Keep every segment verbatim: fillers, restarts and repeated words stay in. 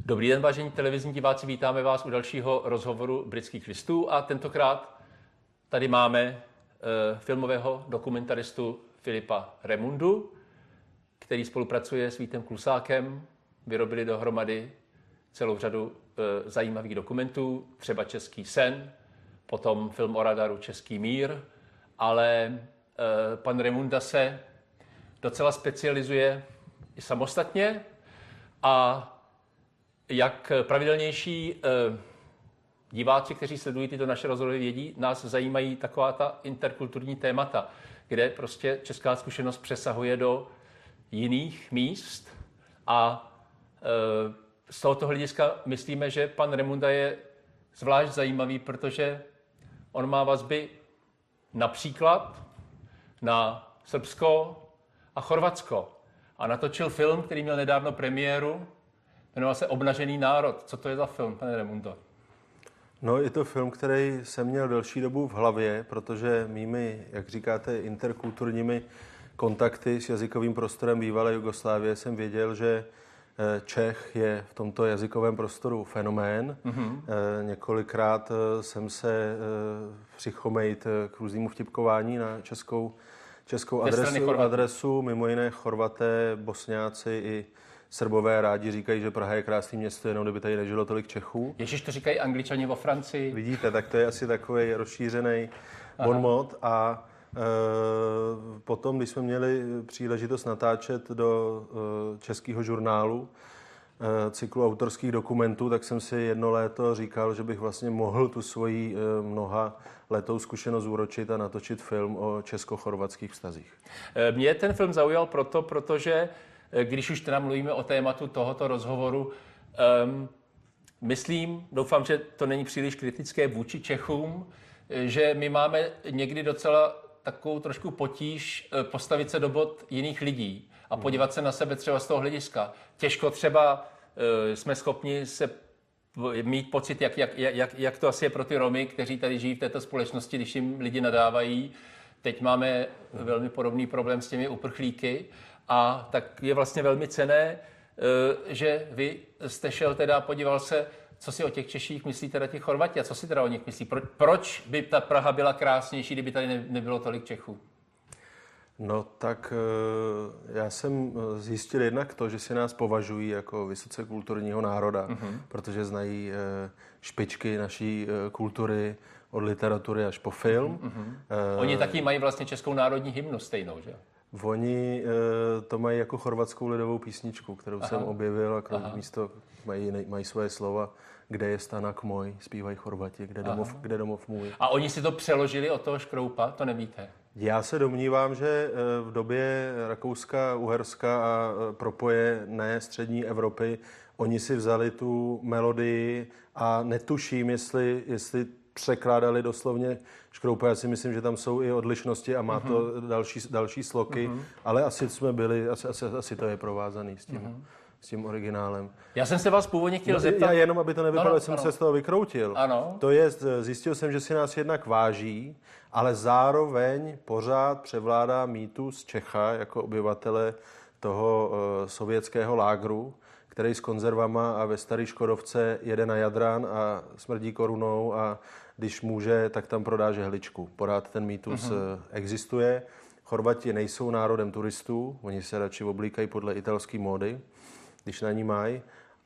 Dobrý den, vážení televizní diváci, vítáme vás u dalšího rozhovoru Britských listů a tentokrát tady máme e, filmového dokumentaristu Filipa Remundu, který spolupracuje s Vítem Klusákem. Vyrobili dohromady celou řadu e, zajímavých dokumentů, třeba Český sen, potom film o radaru Český mír, ale e, pan Remunda se docela specializuje i samostatně a jak pravidelnější eh, diváci, kteří sledují tyto naše rozhovory, vědí, nás zajímají taková ta interkulturní témata, kde prostě česká zkušenost přesahuje do jiných míst a eh, z tohoto hlediska myslíme, že pan Remunda je zvlášť zajímavý, protože on má vazby například na Srbsko a Chorvatsko a natočil film, který měl nedávno premiéru. Jmenoval se Obnažený národ. Co to je za film, pane Remundo? No, je to film, který jsem měl delší dobu v hlavě, protože mými, jak říkáte, interkulturními kontakty s jazykovým prostorem bývalé Jugoslávie jsem věděl, že Čech je v tomto jazykovém prostoru fenomén. Mm-hmm. Několikrát jsem se přichomejt k různému vtipkování na českou, českou adresu, adresu. Mimo jiné Chorvaté, Bosňáci i Srbové rádi říkají, že Praha je krásné město, jenom kdyby tady nežilo tolik Čechů. Ježiš, to říkají Angličani vo Francii. Vidíte, tak to je asi takový rozšířený bonmot. A e, potom, když jsme měli příležitost natáčet do e, českého žurnálu e, cyklu autorských dokumentů, tak jsem si jedno léto říkal, že bych vlastně mohl tu svoji e, mnoha letou zkušenost zúročit a natočit film o česko-chorvatských vztazích. Mě ten film zaujal proto, protože když už teda mluvíme o tématu tohoto rozhovoru, um, myslím, doufám, že to není příliš kritické vůči Čechům, že my máme někdy docela takovou trošku potíž postavit se do bod jiných lidí a podívat se na sebe třeba z toho hlediska. Těžko třeba uh, jsme schopni se mít pocit, jak, jak, jak, jak to asi je pro ty Romy, kteří tady žijí v této společnosti, když jim lidi nadávají. Teď máme velmi podobný problém s těmi uprchlíky. A tak je vlastně velmi cenné, že vy jste šel teda, podíval se, co si o těch Češích myslí teda ti Chorvati a co si teda o nich myslí. Proč by ta Praha byla krásnější, kdyby tady nebylo tolik Čechů? No tak já jsem zjistil jednak to, že si nás považují jako vysoce kulturního národa, mm-hmm. protože znají špičky naší kultury, od literatury až po film. Mm-hmm. Oni taky mají vlastně českou národní hymnu stejnou, že? Oni e, to mají jako chorvatskou lidovou písničku, kterou Aha. jsem objevil a krom, místo mají, mají svoje slova, kde je stanak můj, zpívají Chorvati, kde domov, kde domov můj. A oni si to přeložili od toho Škroupa, to nevíte? Já se domnívám, že v době Rakouska, Uherska a propoje ne střední Evropy, oni si vzali tu melodii a netuším, jestli, jestli překládali doslovně Škroupa. Já si myslím, že tam jsou i odlišnosti a má to mm-hmm. další, další sloky, mm-hmm. ale asi jsme byli, asi, asi, asi to je provázaný s tím, mm-hmm. s tím originálem. Já jsem se vás původně chtěl no, zeptat. Já jenom, aby to nevypadalo, ano, jsem ano. se z toho vykroutil. Ano. To je, zjistil jsem, že si nás jednak váží, ale zároveň pořád převládá mýtus Čecha jako obyvatele toho uh, sovětského lágru, který s konzervama a ve starý Škodovce jede na Jadran a smrdí korunou a když může, tak tam prodá žehličku. Pořád ten mýtus uh-huh. existuje. Chorvati nejsou národem turistů, oni se radši oblíkají podle italské módy, když na ní mají.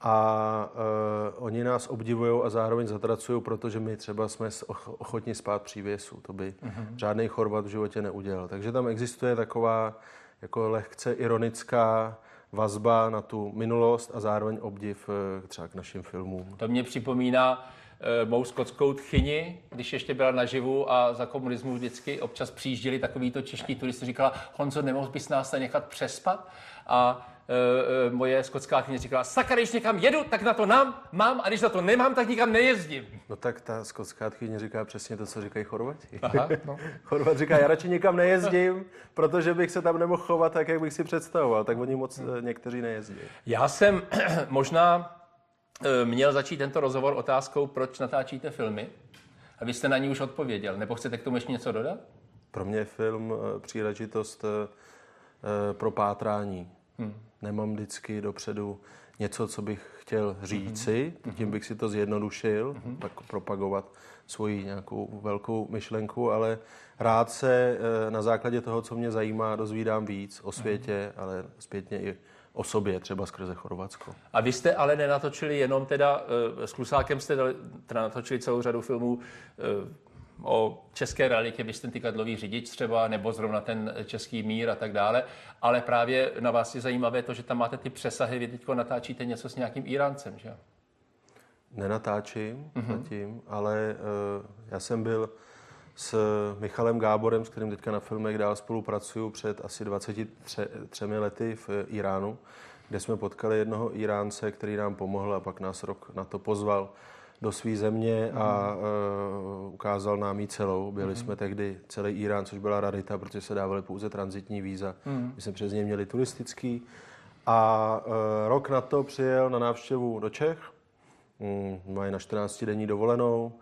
A uh, oni nás obdivují a zároveň zatracují, protože my třeba jsme ochotni spát přívěsu. To by uh-huh. žádný Chorvat v životě neudělal. Takže tam existuje taková jako lehce ironická vazba na tu minulost a zároveň obdiv třeba k našim filmům. To mě připomíná e, mou skotskou tchyni, když ještě byla naživu a za komunismu vždycky občas přijížděli takovýto čeští turisti. Říkala, Honzo, nemohl bys nás tady nechat přespat? A e, e, moje skotská tchyně říkala, sakra, když někam jedu, tak na to nám, mám, a když na to nemám, tak nikam nejezdím. No tak ta skotská tchyně říká přesně to, co říkají Chorvati. Aha, no. Chorvat říká, já radši nikam nejezdím, protože bych se tam nemohl chovat tak, jak bych si představoval. Tak oni moc hmm. někteří nejezdí. Já jsem možná měl začít tento rozhovor otázkou, proč natáčíte filmy. A vy jste na ní už odpověděl. Nebo chcete k tomu ještě něco dodat? Pro mě je film příležitost pro pátrání. Hmm. Nemám vždycky dopředu něco, co bych chtěl říci, mm-hmm. tím bych si to zjednodušil, mm-hmm. tak propagovat svoji nějakou velkou myšlenku, ale rád se na základě toho, co mě zajímá, dozvídám víc o světě, mm-hmm. ale zpětně i o sobě, třeba skrze Chorvatsko. A vy jste ale nenatočili jenom teda, s Klusákem jste teda natočili celou řadu filmů o české realitě, vy jste tykadlový řidič třeba, nebo zrovna ten Český mír a tak dále, ale právě na vás je zajímavé to, že tam máte ty přesahy, vy teďko natáčíte něco s nějakým Íráncem, že? Nenatáčím mm-hmm. zatím, ale uh, já jsem byl s Michalem Gáborem, s kterým teďka na filmech dál spolupracuju, před asi dvaceti třemi lety v Iránu, kde jsme potkali jednoho Iránce, který nám pomohl a pak nás rok na to pozval do své země a uh, ukázal nám ji celou. Byli mm. jsme tehdy celý Irán, což byla rarita, protože se dávaly pouze tranzitní víza. Mm. My jsme přes ně měli turistický. A uh, rok na to přijel na návštěvu do Čech. Mm, mají na čtrnáctidenní dovolenou.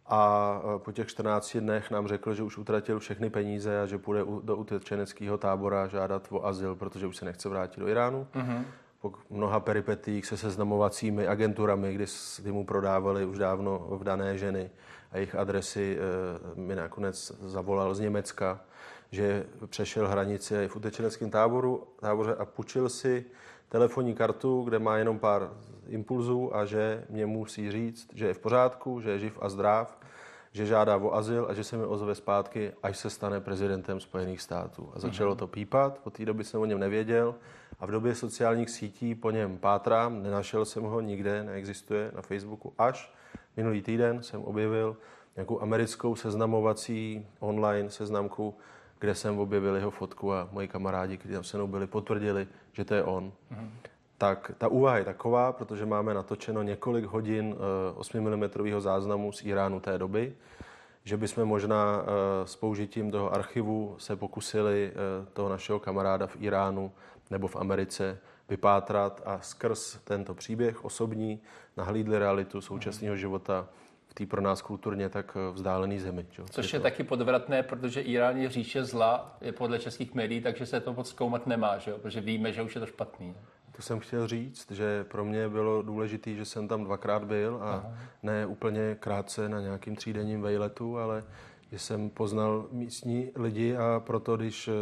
A uh, po těch čtrnácti dnech nám řekl, že už utratil všechny peníze a že půjde u, do utečeneckého tábora žádat o azyl, protože už se nechce vrátit do Iránu. Mm. Po mnoha peripetích se seznamovacími agenturami, kdy, kdy mu prodávali už dávno vdané ženy a jejich adresy, mi nakonec zavolal z Německa, že přešel hranici v utečeneckém táboru, táboře a půjčil si telefonní kartu, kde má jenom pár impulzů a že mě musí říct, že je v pořádku, že je živ a zdrav, že žádá o azyl a že se mi ozve zpátky, až se stane prezidentem Spojených států. A začalo to pípat, od té doby jsem o něm nevěděl a v době sociálních sítí po něm pátrám, nenašel jsem ho nikde, neexistuje na Facebooku, až minulý týden jsem objevil nějakou americkou seznamovací online seznamku, kde jsem objevil jeho fotku a moji kamarádi, kteří tam se mnou byli, potvrdili, že to je on. Mm. Tak ta úvaha je taková, protože máme natočeno několik hodin osmi milimetrů záznamu z Iránu té doby, že bychom možná s použitím toho archivu se pokusili toho našeho kamaráda v Iránu nebo v Americe vypátrat a skrz tento příběh osobní nahlídli realitu současného života v té pro nás kulturně tak vzdálené zemi. Čo? Což je, je taky podvratné, protože Irán je říše zla, je podle českých médií, takže se to moc zkoumat nemá, že? Protože víme, že už je to špatný. To jsem chtěl říct, že pro mě bylo důležité, že jsem tam dvakrát byl a Aha. ne úplně krátce na nějakým třídenním vejletu, ale že jsem poznal místní lidi a proto, když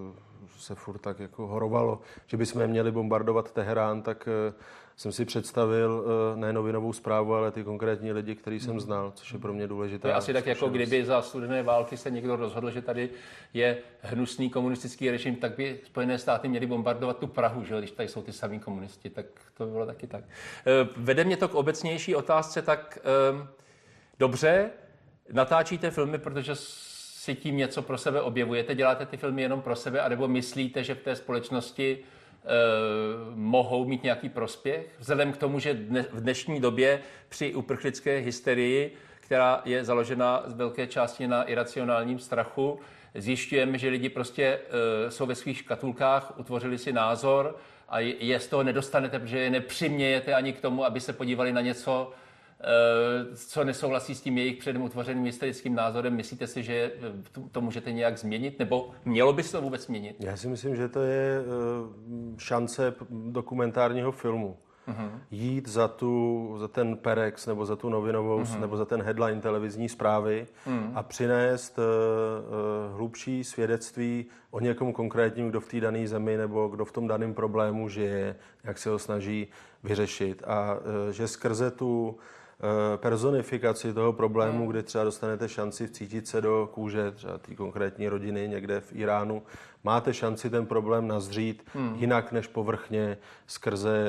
se furt tak jako horovalo, že bychom měli bombardovat Teherán, tak jsem si představil ne novinovou zprávu, ale ty konkrétní lidi, který jsem znal, což je pro mě důležité. To je asi tak, jako kdyby za studené války se někdo rozhodl, že tady je hnusný komunistický režim, tak by Spojené státy měly bombardovat tu Prahu, že? Když tady jsou ty samý komunisti, tak to bylo taky tak. Vede mě to k obecnější otázce, tak um, dobře, natáčíte filmy, protože si tím něco pro sebe objevujete, děláte ty filmy jenom pro sebe, anebo myslíte, že v té společnosti eh, mohou mít nějaký prospěch? Vzhledem k tomu, že dne, v dnešní době při uprchlické hysterii, která je založena z velké části na iracionálním strachu, zjišťujeme, že lidi prostě eh, jsou ve svých škatulkách, utvořili si názor a je, je z toho nedostanete, protože je nepřimějete ani k tomu, aby se podívali na něco, co nesouhlasí s tím jejich předem utvořeným historickým názorem. Myslíte si, že to můžete nějak změnit? Nebo mělo by se to vůbec změnit? Já si myslím, že to je šance dokumentárního filmu. Uh-huh. Jít za, tu, za ten perex nebo za tu novinovou uh-huh. nebo za ten headline televizní zprávy uh-huh. a přinést uh, uh, hlubší svědectví o někom konkrétním, kdo v té dané zemi nebo kdo v tom daném problému žije, jak se ho snaží vyřešit. A uh, že skrze tu personifikaci toho problému, kdy třeba dostanete šanci vcítit se do kůže třeba té konkrétní rodiny někde v Iránu, máte šanci ten problém nazřít hmm. jinak než povrchně skrze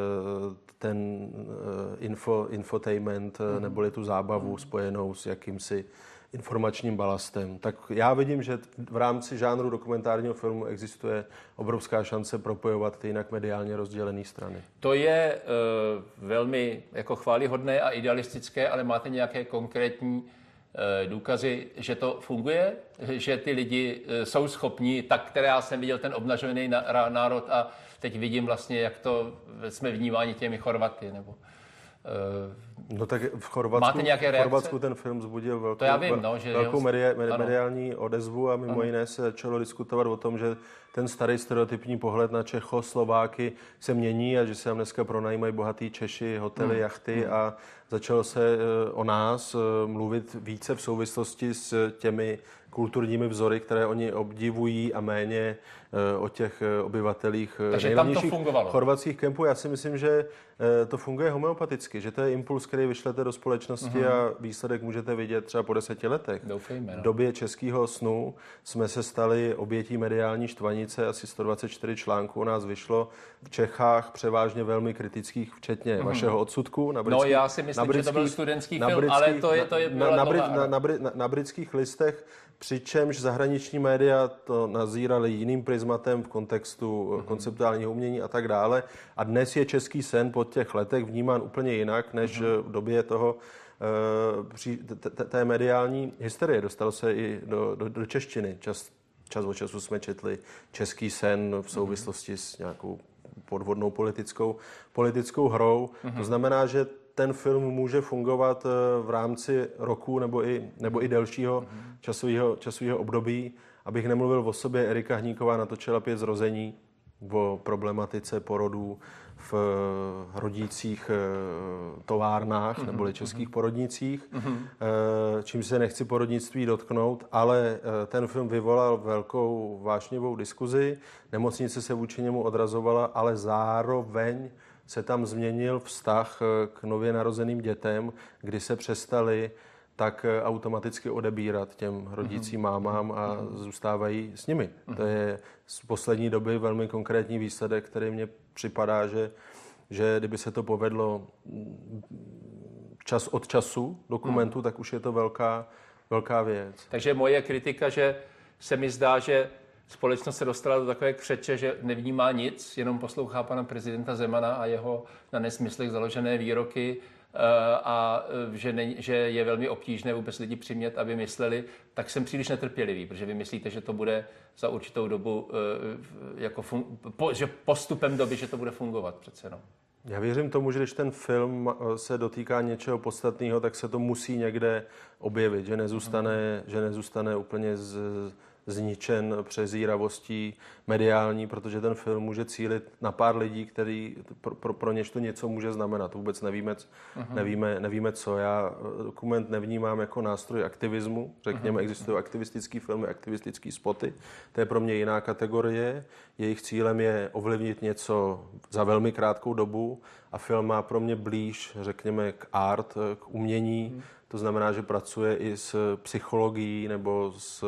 ten info, infotainment hmm. neboli tu zábavu hmm. spojenou s jakýmsi informačním balastem. Tak já vidím, že v rámci žánru dokumentárního filmu existuje obrovská šance propojovat ty jinak mediálně rozdělené strany. To je uh, velmi jako chválihodné a idealistické, ale máte nějaké konkrétní uh, důkazy, že to funguje? Že ty lidi uh, jsou schopni, tak, které já jsem viděl ten obnažený národ a teď vidím vlastně, jak to jsme vnímáni těmi Chorvaty, nebo No tak v Chorvatsku, Máte nějaké reakce? v Chorvatsku ten film vzbudil velkou, to já vím, no, že velkou jo, media, mediální odezvu a mimo ano. jiné se začalo diskutovat o tom, že ten starý stereotypní pohled na Čechoslováky se mění a že se tam dneska pronajímají bohatý Češi, hotely, hmm. jachty hmm. a začalo se o nás mluvit více v souvislosti s těmi kulturními vzory, které oni obdivují a méně o těch obyvatelích nejlevnějších chorvatských kempů. Já si myslím, že to funguje homeopaticky, že to je impuls, který vyšlete do společnosti uh-huh. a výsledek můžete vidět třeba po deseti letech. Doufejme, no. V době českého snu jsme se stali obětí mediální štvanice, asi sto dvacet čtyři článků u nás vyšlo v Čechách, převážně velmi kritických, včetně uh-huh. vašeho odsudku. Na britský, no já si myslím, že to byl studentský film, britský, ale to je, to je na, na, na, na, na, na, na britských listech, přičemž zahraniční média to nazírali jiným prismatem v kontextu mm-hmm. konceptuálního umění a tak dále. A dnes je český sen po těch letech vnímán úplně jinak, než mm-hmm. v době toho uh, té mediální hysterie. Dostalo se i do, do, do češtiny. Čas, čas od času jsme četli český sen v souvislosti mm-hmm. s nějakou podvodnou politickou, politickou hrou. Mm-hmm. To znamená, že ten film může fungovat v rámci roku nebo i, nebo i delšího mm-hmm. časového, časového období. Abych nemluvil o sobě, Erika Hníková natočila Pět zrození o problematice porodů v rodících továrnách mm-hmm. neboli českých porodnicích, mm-hmm. čím se nechci porodnictví dotknout, ale ten film vyvolal velkou vášnivou diskuzi. Nemocnice se vůči němu odrazovala, ale zároveň se tam změnil vztah k nově narozeným dětem, kdy se přestali tak automaticky odebírat těm rodícím mámám a zůstávají s nimi. To je z poslední doby velmi konkrétní výsledek, který mně připadá, že, že kdyby se to povedlo čas od času dokumentu, tak už je to velká, velká věc. Takže moje kritika, že se mi zdá, že společnost se dostala do takové křeče, že nevnímá nic, jenom poslouchá pana prezidenta Zemana a jeho na nesmyslech založené výroky a že, ne, že je velmi obtížné vůbec lidi přimět, aby mysleli, tak jsem příliš netrpělivý, protože vy myslíte, že to bude za určitou dobu, jako fun, po, že postupem doby, že to bude fungovat přece. No. Já věřím tomu, že když ten film se dotýká něčeho podstatného, tak se to musí někde objevit, že nezůstane, hmm. že nezůstane úplně z, zničen přezíravostí mediální, protože ten film může cílit na pár lidí, který pro, pro, pro něž to něco může znamenat. Vůbec nevíme, uh-huh. nevíme, nevíme co. Já dokument nevnímám jako nástroj aktivismu. Řekněme, uh-huh. existují aktivistické filmy, aktivistické spoty. To je pro mě jiná kategorie. Jejich cílem je ovlivnit něco za velmi krátkou dobu a film má pro mě blíž, řekněme, k art, k umění. Uh-huh. To znamená, že pracuje i s psychologií nebo s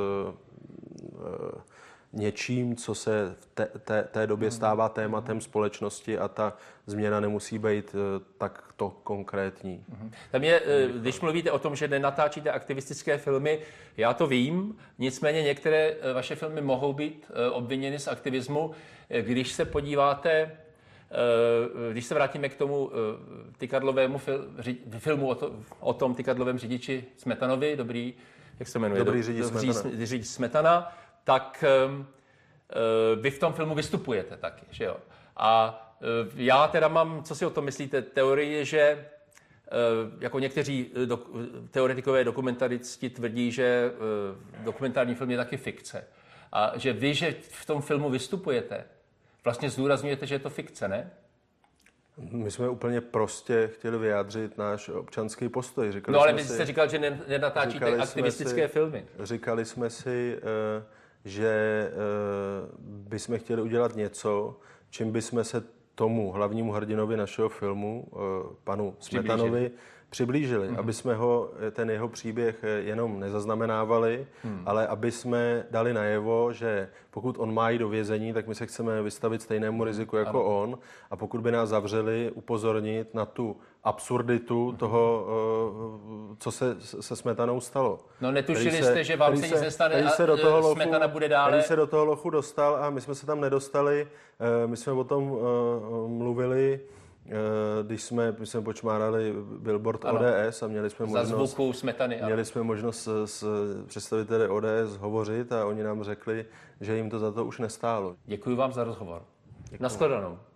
něčím, co se v té, té, té době stává tématem společnosti a ta změna nemusí být takto konkrétní. Tam je, když mluvíte o tom, že nenatáčíte aktivistické filmy, já to vím, nicméně některé vaše filmy mohou být obviněny z aktivismu. Když se podíváte, když se vrátíme k tomu tykadlovému filmu o, to, o tom tykadlovém řidiči Smetanovi, dobrý, jak se jmenuje? Dobrý řidič Smetana. Řidič Smetana, tak uh, vy v tom filmu vystupujete taky, že jo? A uh, já teda mám, co si o tom myslíte, teorie, že uh, jako někteří do, teoretikové dokumentaristi tvrdí, že uh, dokumentární film je taky fikce. A že vy, že v tom filmu vystupujete, vlastně zdůrazňujete, že je to fikce, ne? My jsme úplně prostě chtěli vyjádřit náš občanský postoj. Říkali no ale vy jste říkal, že nenatáčíte aktivistické si, filmy. Říkali jsme si, že bychom chtěli udělat něco, čím bychom se tomu hlavnímu hrdinovi našeho filmu, panu Smetanovi, přiblížili, mm. aby jsme ho, ten jeho příběh jenom nezaznamenávali, mm. ale aby jsme dali najevo, že pokud on má jít do vězení, tak my se chceme vystavit stejnému riziku jako ano. on a pokud by nás zavřeli, upozornit na tu absurditu mm. toho, co se se Smetanou stalo. No netušili se, jste, že vám se nic nestane a se do toho lochu, Smetana bude dále. Který se do toho lochu dostal a my jsme se tam nedostali. My jsme o tom mluvili, když jsme, my jsme počmárali billboard ano. O D S a měli jsme za možnost, zvuku Smetany, měli jsme možnost s, s představiteli O D S hovořit a oni nám řekli, že jim to za to už nestálo. Děkuji vám za rozhovor. Nashledanou.